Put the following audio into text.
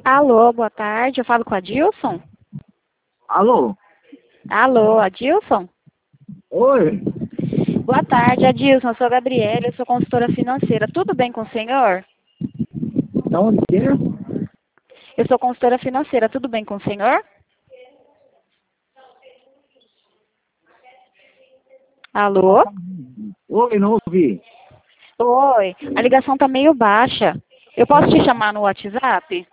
Alô, boa tarde. Eu falo com a Dilson? Alô? Alô, Adilson? Oi? Boa tarde, Adilson. Eu sou a Gabriela, eu sou consultora financeira. Tudo bem com o senhor? Da onde que é? Eu sou consultora financeira. Tudo bem com o senhor? Alô? Oi, não ouvi. Oi. A ligação tá meio baixa. Eu posso te chamar no WhatsApp?